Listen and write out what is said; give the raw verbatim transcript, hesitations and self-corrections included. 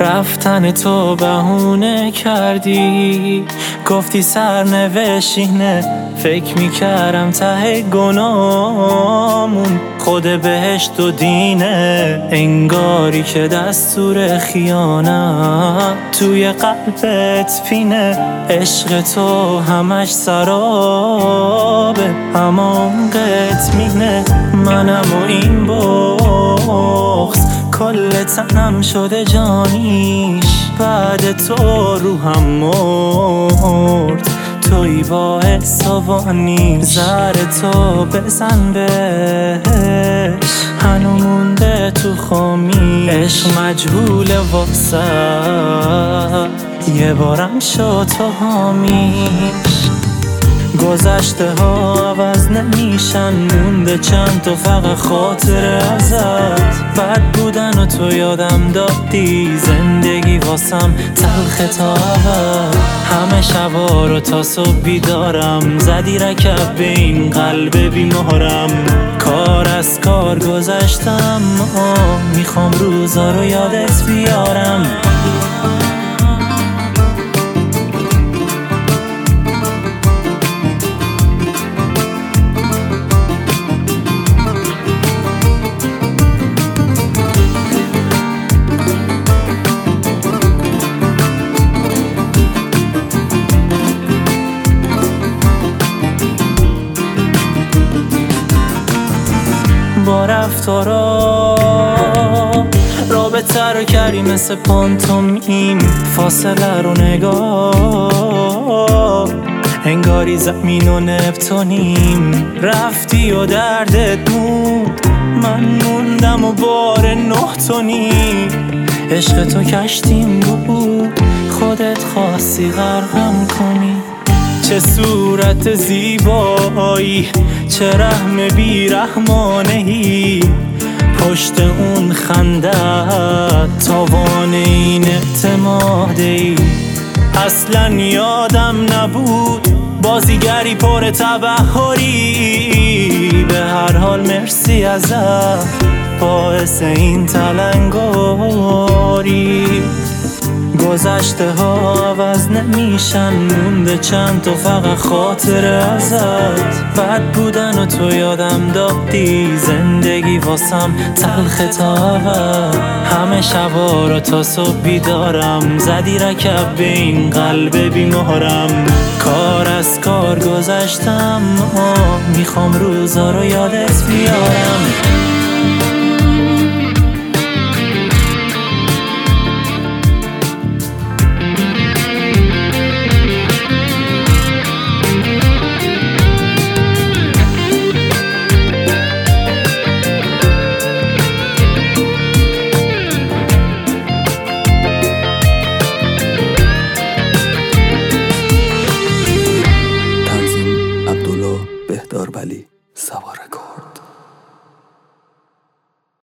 رفتن تو بهونه کردی، گفتی سرنوشتینه. فکر میکردم ته گناهمون خود بهشت و دینه. انگاری که دستور خیانت توی قلبت فینه. عشق تو همش سرابه، اما عمقت مینه. منم و این بغض کل تنم شده جانیش. بعد تو روحم مرد، توی با حسابانی. زر تو بزن بهش، هنو مونده تو خامی. عشق مجهول واسه یه بارم شد تو حامیش. گذشته ها عوض نمیشن، مونده چند تا فقط خاطر ازت. بد بودن و تو یادم دادی، زندگی واسم تلخ تا ابد. همه شبا رو تا صبح بیدارم، زدی رکب به این قلب بیمارم. کار از کار گذشتم، میخوام روزا رو یادت بیارم. با رفتارا رابطه رو کردی مثل پانتومیم. فاصله رو نگاه، انگاری زمین و نپتونیم. رفتی و دردت موند، من موندم و بار نه تونی. عشق تو کشتیم بود، خودت خواستی غرقم کنی. چه صورت زیبایی، چه رحم بیرحمانهی. پشت اون خندت تاوان این اعتمادی. اصلا یادم نبود بازیگری پر تبحری. به هر حال مرسی ازت، باعث این تلنگاری. گذشته ها عوض نمیشن، مونده چند تا فقط خاطر ازت. بد بودن و تو یادم دادی، زندگی واسم تلخ تا ابد. همه شبا رو تا صبح بیدارم، زدی رکب به این قلب بیمارم. کار از کار گذشتم، میخوام روزا رو یادت بیارم.